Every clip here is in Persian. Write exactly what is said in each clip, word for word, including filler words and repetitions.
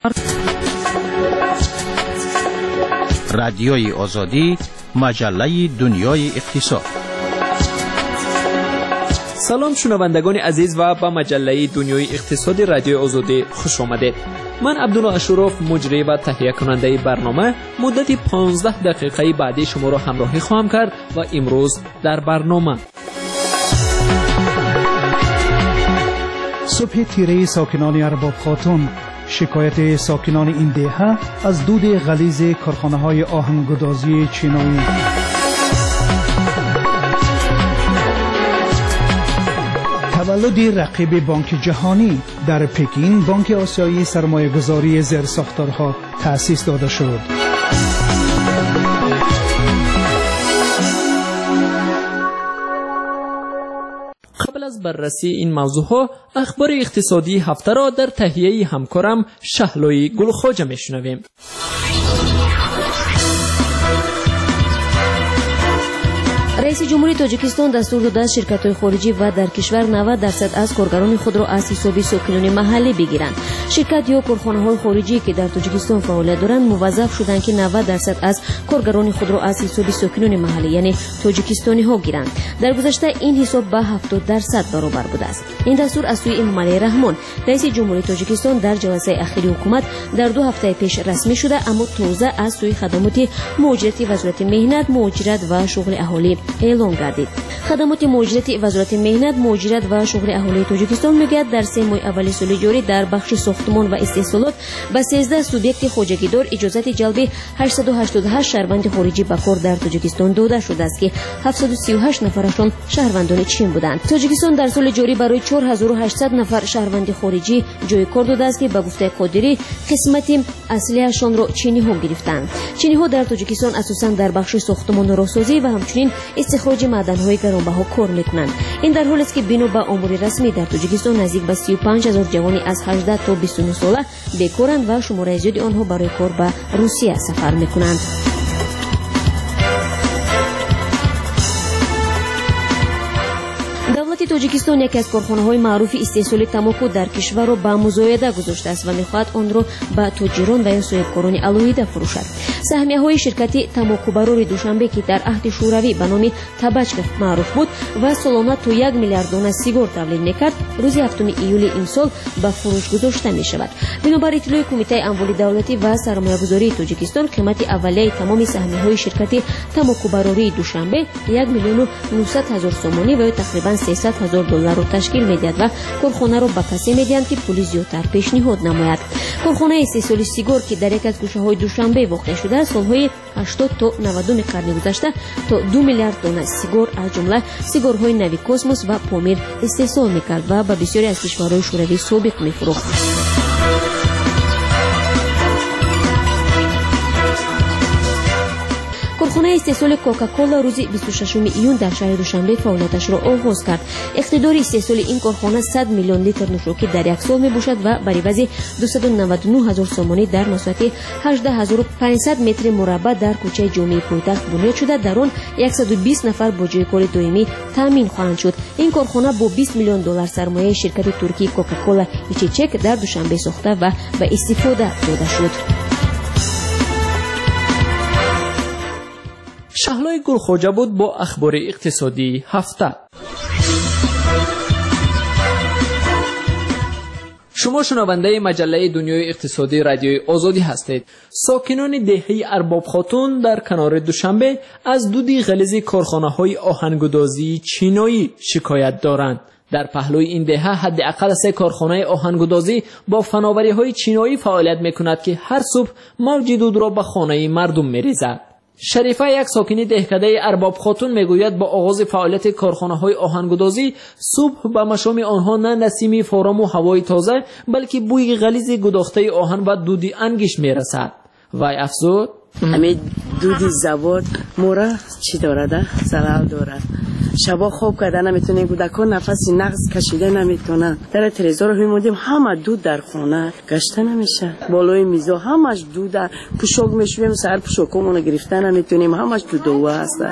رادیوی آزادی، مجله دنیای اقتصاد. سلام شنوندگان عزیز و به مجله دنیای اقتصادی رادیوی آزادی خوش آمدید. من عبدالله اشرف، مجری و تهیه کننده برنامه، مدت پانزده دقیقه بعدی شما را همراهی خواهم کرد و امروز در برنامه صبح تیره ساکنان ارباب خاتون، شکایت ساکنان این دهه از دود غلیظ کارخانه‌های آهنگردازی چینایی. تولد رقیب بانک جهانی. در پکین بانک آسیایی سرمایه‌گذاری زیرساختارها تأسیس داده شد. قبل از بررسی این موضوعها اخبار اقتصادی هفته را در تهیه همکارم شهلوی گلخواجه میشنویم. رئیس جمهوری تاجیکستان دستور داده است شرکت‌های خارجی و در کشور نود درصد از کارگران خود را از حساب ساکنان محلی بگیرند. شرکت یا کارخانه‌های خارجی که در تاجیکستان فعالیت دارند موظف شدند که نود درصد از کارگران خود را از حساب ساکنان محلی یعنی تاجیکستانی‌ها گیرند. در گذشته این حساب به هفتاد درصد برابر بوده است. این دستور از سوی امام علی رحمان رئیس جمهوری تاجیکستان در جلسه اخیر حکومت در دو هفته پیش رسمی شده، اما تازه از سوی خدمات مهاجرتی وزارت مهنت، مهاجرت و شغل اهالی اعلام گردید. خدمات مهاجرتی وزارت مهنت، مهاجرت و شغل اهالی تاجیکستان میگوید در سه ماه اول سال جاری در بخش ساختمان و استحصالات به سیزده سوبیکت خواجگیدار اجازت جلب هشتصد و هشتاد و هشت شهروند خارجی به کار در تاجیکستان داده شده است که هفتصد و سی و هشت نفرشان شهروندان چین بودند. تاجیکستان در سال جاری برای چهار هزار و هشتصد نفر شهروند خارجی جای کار داده است که به گفته قادری قسمت اصلیشان را چینی ها گرفتند. چینی ها در تاجیکستان اساساً در بخش ساختمان و راسازی و همچنین استخراج معدن‌های گرانبها کار می‌کنند. این در حالی است که بنا به آمار رسمی در تاجیکستان نزدیک به سی و پنج هزار جوانی از هجده تا بیست و نه ساله بیکارند و شمار زیادی آنها برای کار به روسیه سفر می‌کنند. دولت تاجیکستان یکی از کارخانه‌های معروف استحصال تنباکو در کشور را به مزایده گذاشته است و می‌خواهد آن را به تاجران و یا صاحبکاران علایده فروشد. سهمیه‌های شرکت تنباکوبرار دوشنبه که در عهد شوروی به نام تبچک معروف بود و سالانه تا یک میلیارد دانه سیگار تولید می‌کرد، روز هفتم ایول این سال به فروش گذاشته می‌شود. بنابر اطلاع کمیته اموال دولتی و سرمایه‌گذاری تاجیکستان، قیمت اولیه تمام سهمیه‌های شرکت تنباکوبراری دوشنبه یک میلیون و نهصد هزار سومانی و تقریباً سیصد هزار دلار را تشکیل می‌دهد و کارخانه را به کسی می‌دهند که پول زیادتر پیشنهاد نماید. کارخانه استحصال سیگار که در یک از گوشه‌های دوشنبه واقع شده سالهای هشتاد تا نود قرن گذشته تا دو میلیارد دانه سیگار از جمله سیگارهای نوی کوسموس و پامیر استحصال می‌کرد و به بسیاری از کشورهای شوروی سابق می‌فروخت. کارخانه استحصال کوکاکولا روز بیست و ششم ایون در شهر دوشنبه فعالیتش را آغاز کرد. اقتدار استحصال این کارخانه صد میلیون لیتر نوشابه در یک سال میباشد و بر عوض دویست و نود و نه هزار سومانی در مساحت هجده هزار و پانصد متر مربع در کوچه جامع پایتخت بنیاد شده. در آن صد و بیست نفر با جای کار دائمی تامین خواهند شد. این کارخانه با بیست میلیون دلار سرمایه شرکت ترکی کوکاکولا ایچیچک در دوشنبه ساخته و به استفاده داده شد. شهلوی گلخواجه بود با اخبار اقتصادی هفته. شما شنونده مجله دنیای اقتصادی رادیوی آزادی هستید. ساکنان دهه ارباب خاتون در کنار دوشنبه از دود غلیظ کارخانه‌های آهنگردازی چینایی شکایت دارند. در پهلوی این دهه حداقل سه کارخانه آهنگردازی با فناوری‌های چینایی فعالیت می‌کند که هر صبح موج دود را به خانه مردم می‌ریزد. شریفه یک ساکنی دهکده ارباب خاتون میگوید با آغاز فعالیت کارخانه‌های آهنگردازی صبح به مشام آنها نه نسیم فارام و هوای تازه بلکه بوی غلیظ گداخته آهن و دودی انگیش میرسد. وای افزود همین دودی زواد مورا چی دارد؟ زلال دارد. شبا خواب کرده نمیتونیم، کودکان نفسی نقص کشیده نمیتونن. در تلویزیون میمونیم همه دود در خونه گشته نمیشه. بالای میزا همش دود، پوشاک میشویم سر پوشاکمون گرفته نمیتونیم، همش دود و هست.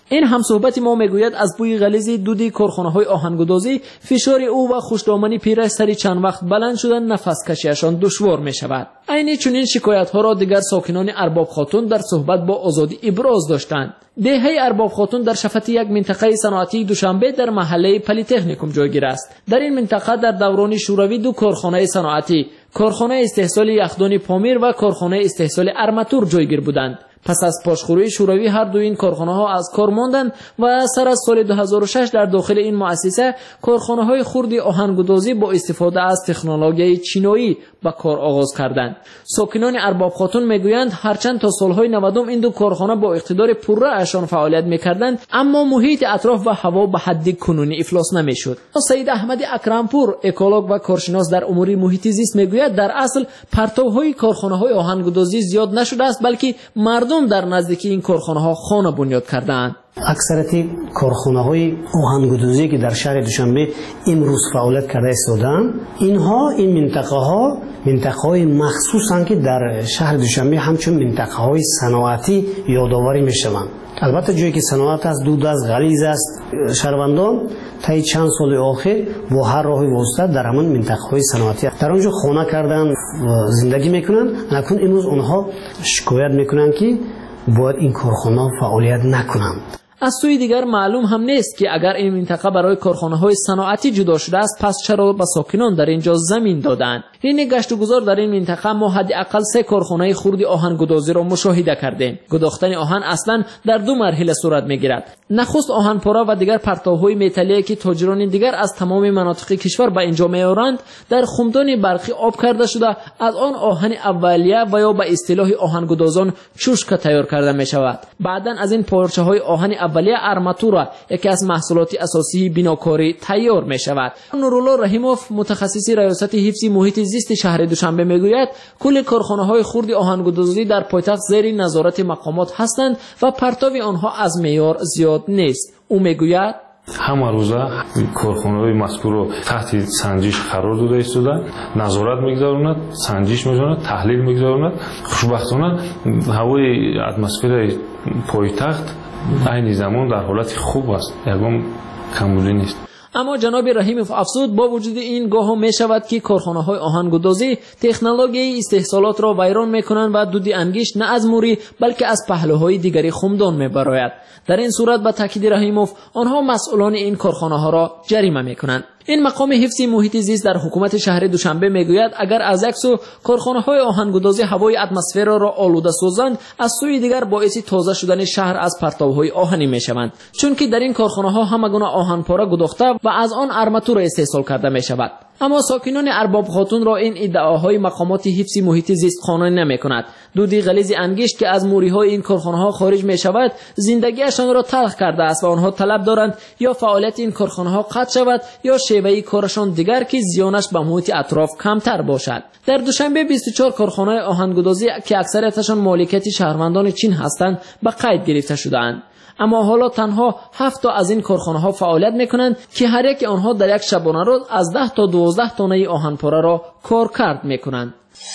این همصحبت ما میگوید از بوی غلیظ دود کارخانه‌های آهنگودازی فشار او و خوشدامنی پیرش سری چند وقت بلند شدن نفس کشیشان دشوار می شود. عین چنین شکایت ها را دیگر ساکنان ارباب خاتون در صحبت با آزادی ابراز داشتند. دهه ارباب خاتون در شفت یک منطقه صنعتی دوشنبه در محله پلی تکنیکوم جایگیر است. در این منطقه در دوران شوروی دو کارخانه صنعتی، کارخانه استحصال یخدان پامیر و کارخانه استحصال ارماتور جایگیر بودند. پس از پاشخوری شوروی هر دو این کارخانه ها از کار ماندند و سر از سال دو هزار و شش در داخل این مؤسسه کارخانه های خرد آهنگودازی با استفاده از تکنولوژی چینایی به کار آغاز کردند. ساکنان ارباب خاتون میگویند هرچند تا سالهای نودم این دو کارخانه با اقتدار پررو اشان فعالیت میکردند، اما محیط اطراف و هوا به حد کنونی افلاس نمیشد. سید احمد اکرمپور، اکولوگ و کارشناس در امور محیط زیست، میگوید در اصل پرتوهای کارخانه های آهنگودازی زیاد نشده است، بلکه مردم در نزدیکی این کارخانه ها خانه بنیاد کردند. اکثریت کارخانه های آهنگودازی که در شهر دوشنبه امروز فعالیت کرده استادند، اینها این منطقه ها منطقه های مخصوصن که در شهر دوشنبه همچون منطقه های صنعتی یادآوری میشوند. البته جایی که صنعت است دود از غلیظ است، شهروندان تا چند سال آخر با هر راهی واسطه در همون منطقه های صنعتی در آنجا خانه کردن زندگی میکنن، لکن امروز اونها شکایت میکنن که باید این کارخانه فعالیت نکنند. از سوی دیگر معلوم هم نیست که اگر این منطقه برای کارخانه‌های صنعتی جدا شده است، پس چرا به ساکنان در اینجا زمین دادند؟ این گشت و گذار در این منطقه ما حداقل سه کارخانه خرد آهنگودازی را مشاهده کردیم. گداختن آهن اصلا در دو مرحله صورت میگیرد. نخست آهنپاره و دیگر پرتوهای متالی که تاجران دیگر از تمام مناطق کشور به اینجا میآورند در خمدان برقی آب کرده شده، از آن آهن اولیه و یا به اصطلاح آهنگودازان چوشکه تیار کرده می شود. بعداً از این پارچه های آهن اولیه ارماتور، یکی از محصولات اساسی بناکاری، تیار می شود. نورالله رحیموف، متخصص ریاست حفظ محیط زیست شهر دوشنبه، میگوید کل کارخانه های خرد آهنگودازی در پایتخت زیر نظارت مقامات هستند و پرتو آنها از معیار زیاد نیست. او میگوید همه روزه کارخانه‌های مذکور رو تحت سنجش قرار داده ایستادند، نظارت می‌گذارند، سنجش می‌کنند، تحلیل می‌گذارند. خوشبختانه هوای اتمسفر پایتخت عین زمان در حالت خوب است، یکم کمبودی نیست. اما جناب رحیموف افزود با وجود این گاه می شود که کارخانه های آهنگودازی تکنولوژی استحصالات را ویران می کنند و دود انگشت نه از موری بلکه از پهلوهای دیگری خمدان می براید. در این صورت به تاکید رحیموف آنها مسئولان این کارخانه ها را جریمه می کنند. این مقام حفظ محیط زیست در حکومت شهر دوشنبه میگوید اگر از یک سو کارخانه های آهنگودازی هوای اتمسفر را آلوده سازند، از سوی دیگر باعث تازه شدن شهر از پرتوهای آهنی میشوند، چون که در این کارخانه ها همه گونه آهنپاره گداخته و از آن ارماتور استحصال کرده می شود. اما ساکنان ارباب خاتون را این ادعاهای مقامات حفظ محیط زیست قانع نمی‌کند. دودی غلیظ انگشت که از موری‌های این کارخانه‌ها خارج می‌شود، زندگیشان را تلخ کرده است و آنها طلب دارند یا فعالیت این کارخانه‌ها قطع شود یا شیوه کارشان دیگر که زیانش به محیط اطراف کمتر باشد. در دوشنبه بیست و چهار کارخانه آهنگودازی که اکثریتشان مالکیت شهروندان چین هستند به قید گرفته شده‌اند. اما حالا تنها هفت تا از این کارخانه ها فعالیت میکنند که هر یک آنها در یک شبانه روز از ده تا دوازده تانه آهنپاره را کارکرد میکنند.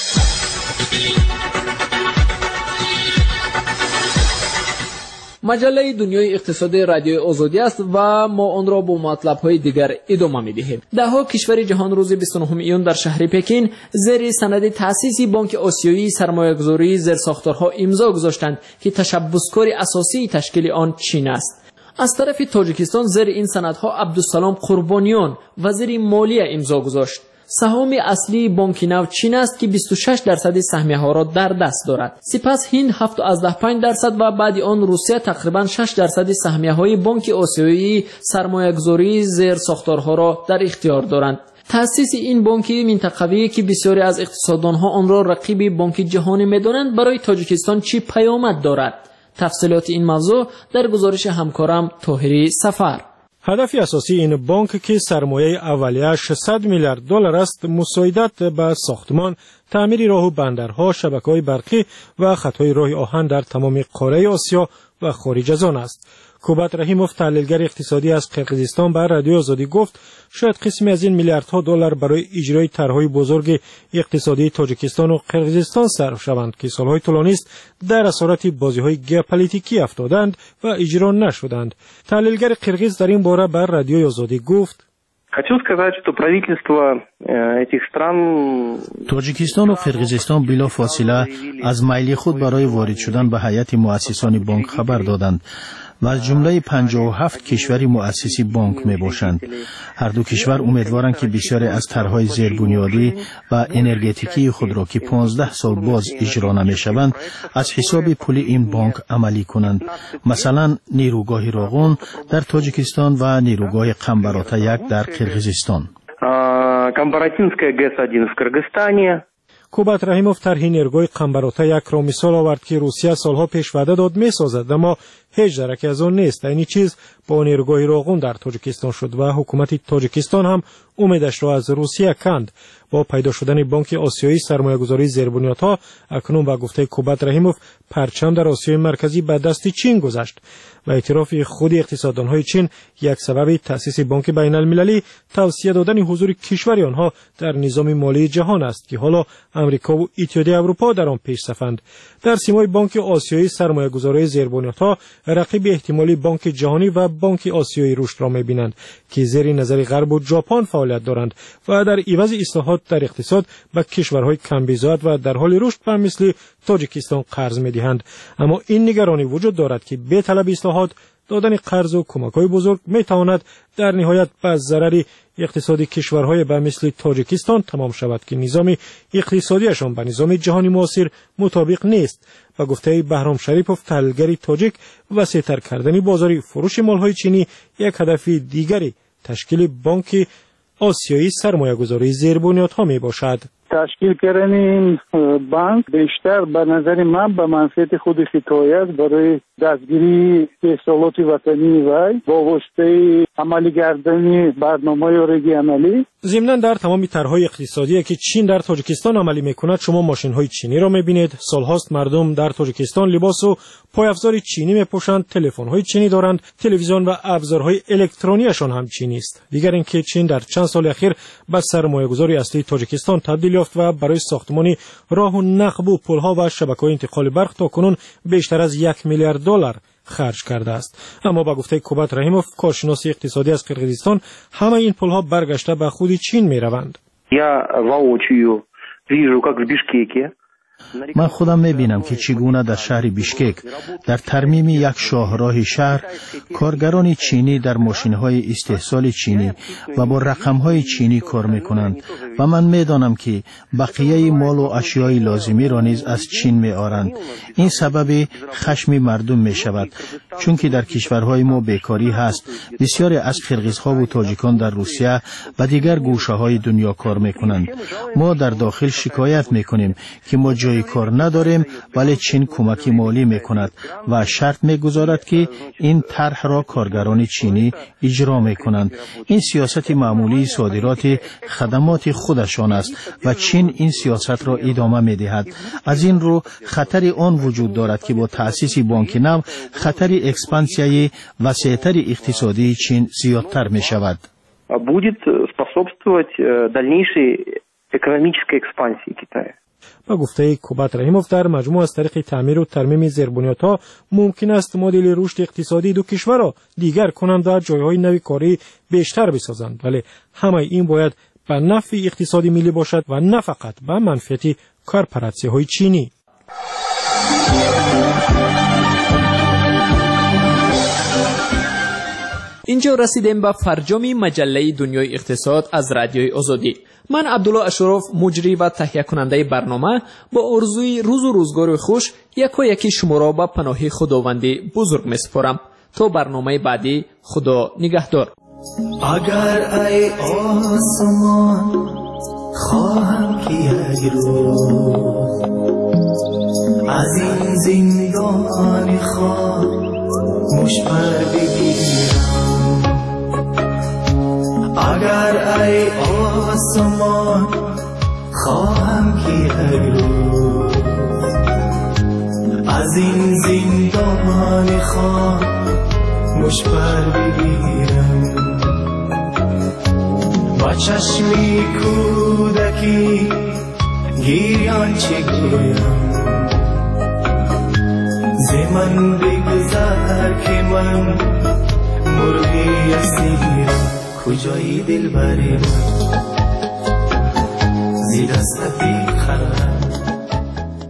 مجله دنیای اقتصادی رادیوی آزادی است و ما آن را با مطلب‌های دیگر ادامه می‌دهیم. ده‌ها کشور جهان روز بیست و نهم ایون در شهر پکین زیر سند تأسیس بانک آسیایی سرمایه‌گذاری زیرساختارها امضا گذاشتند که تشبثکار اساسی تشکیل آن چین است. از طرف تاجیکستان زیر این سندها عبدالسلام قربانیان وزیر مالیه امضا گذاشت. سهام اصلی بانک نو چین است که بیست و شش درصد سهمیه ها را در دست دارد. سپس هند هفت و پنج درصد و بعد آن روسیه تقریبا شش درصد سهمیه های بانک آسیایی سرمایه‌گذاری زیر ساختارها را در اختیار دارند. تأسیس این بانک منطقوی که بسیاری از اقتصاددانها آن را رقیب بانک جهانی می‌دانند برای تاجیکستان چه پیامد دارد؟ تفصیلات این موضوع در گزارش همکارم طاهری سفر. هدف اساسی این بانک که سرمایه اولیه ششصد میلیارد دلار است، مساعدت به ساختمان، تعمیر راه و بندرها، شبکه‌های برقی و خطهای راه آهن در تمام قاره آسیا و خارج از آن است. کوبات رحیموف تحلیلگر اقتصادی از قرقیزستان به رادیو آزادی گفت شاید قسمی از این میلیاردها دلار برای اجرای طرح‌های بزرگ اقتصادی تاجیکستان و قرقیزستان صرف شوند که سالهای طولانی است در اسارت بازی‌های ژئوپلیتیکی افتادند و اجرا نشدند. تحلیلگر قرقیز در این باره به رادیو آزادی گفت Хочу сказать, что правительство этих стран تاجیکستان و قرقیزستان بلا فاصله از میل خود برای وارد شدن به هیئت مؤسسان بانک خبر دادند و از جمله پنجاه و هفت کشوری مؤسسی بانک می باشند. هر دو کشور امیدوارند که بسیاری از طرح‌های زیربنیادی و انرژتیکی خود را که پانزده سال باز اجرا نمی شوند از حساب پولی این بانک عملی کنند. مثلا نیروگاه راغون در تاجیکستان و نیروگاه قمبراتا یک در قرقیزستان. Камбаратинская ГЭС один в Кыргызстане. کوبات رحیموف طرح نیروگاه قمبراتا یک را مثال آورد که روسیه سالها پیش وعده داد می‌سازد اما هیچ درکی از آن نیست. این چیز با نیروگاه راغون در تاجیکستان شد و حکومت تاجیکستان هم امیدش را از روسیه کند. با پیدا شدن بانک آسیایی سرمایه‌گذاری زیربنیادها اکنون با گفته کوبات رحیموف پرچم در آسیای مرکزی به دست چین گذشت و اعتراف خود اقتصاددان‌های چین یک سبب تأسیس بانک بین‌المللی توصیه دادن حضور کشور آنها در نظام مالی جهان است که حالا امریکا و اتحادیه اروپا در آن پیش صفند. در سیمای بانک آسیایی سرمایه‌گذاری زیربنیادها رقیب احتمالی بانک جهانی و بانک آسیایی رشد را می‌بینند که زیر نظر غرب و ژاپن فعالیت دارند و در عوض اصلاحات در اقتصاد به کشورهای کم‌بیزاد و در حال رشد به مثل تاجیکستان قرض می‌دهند. اما این نگرانی وجود دارد که به طلب اصلاحات دادن قرض و کمک‌های بزرگ می‌تواند در نهایت به ضرر اقتصادی کشورهای به مثل تاجیکستان تمام شود که نظام اقتصادیشان به نظام جهانی معاصر مطابق نیست. و گفته بهرام شریفوف تحلیلگر تاجیک وسیع‌تر کردن بازار فروش مال‌های چینی یک هدف دیگری تشکیل بانک آسیایی سرمایه‌گذاری زیربنیادها میباشد. تشکیل کردن این بانک بیشتر به نظر من به منفعت خود خطایی است برای دستگیری اصالات وطنی و وابسته عملی کردن برنامه رژیمالی. ضمناً در تمام طرح‌های اقتصادی که چین در تاجیکستان عملی میکند شما ماشین‌های چینی را میبینید. سال‌هاست مردم در تاجیکستان لباس و پایافزار چینی میپوشند، تلفن‌های چینی دارند، تلویزیون و ابزارهای الکترونیشان هم چینی است. دیگر اینکه چین در چند سال اخیر به سرمایه‌گذاری اصلی تاجیکستان تبدیل یافت و برای ساختمان راه و نقب و پل‌ها و شبکه‌های انتقال برق تاکنون بیشتر از یک میلیارد دلار خرج کرده است. اما با گفته کوبات رحیموف کارشناس اقتصادی از قرقیزستان همه این پل‌ها برگشته به خود چین می‌روند. Я воочию вижу, как в Бишкеке. من خودم می‌بینم که چگونه در شهر بیشکک در ترمیم یک شاهراه شهر کارگران چینی در ماشین‌های استحصال چینی و با رقم‌های چینی کار می‌کنند و من می‌دانم که بقیه مال و اشیای لازمی را نیز از چین می‌آورند. این سبب خشم مردم می‌شود چون که در کشورهای ما بیکاری هست. بسیاری از قرقیزها و تاجیکان در روسیه و دیگر گوشه‌های دنیا کار می‌کنند. ما در داخل شکایت می‌کنیم که ما جای کار نداریم ولی چین کمک مالی میکند و شرط میگذارد که این طرح را کارگران چینی اجرا میکنند. این سیاست معمولی صادرات خدمات خودشان است و چین این سیاست را ادامه میدهد. از این رو خطر آن وجود دارد که با تأسیس بانک نو خطر اکسپانسیای وسیع‌تر اقتصادی چین زیادتر میشود. Будет способствовать дальнейшей экономической экспансии Китая. و گفته کوبات رحیموف در مجموع از طریق تعمیر و ترمیم زیربنیادها ممکن است مدل رشد اقتصادی دو کشور را دیگر کنند و جایهای نوی کاری بیشتر بسازند، ولی همه این باید به نفع اقتصادی ملی باشد و نه فقط به منفعت کارپوراسیون‌های چینی. اینجا رسیدیم به فرجام مجله دنیای اقتصاد از رادیوی آزادی. من عبدالله اشرف مجری و تهیه کننده برنامه با آرزوی روز و روزگار خوش یکا یکی شما را به پناه خداوندی بزرگ میسپارم. تا برنامه بعدی خدا نگهدار. اگر ای آسمان خواهم که یک روز از این زندان خاموش پر بگیرم، اگر ای آسمان خواهم که یک روز از این زندان خاموش خوش پر بگیرم با چشمی کودکی گیریان چه گویم زمان بگذر که من مرغی اسیرم کجایی دل بری من زی دست بی خلق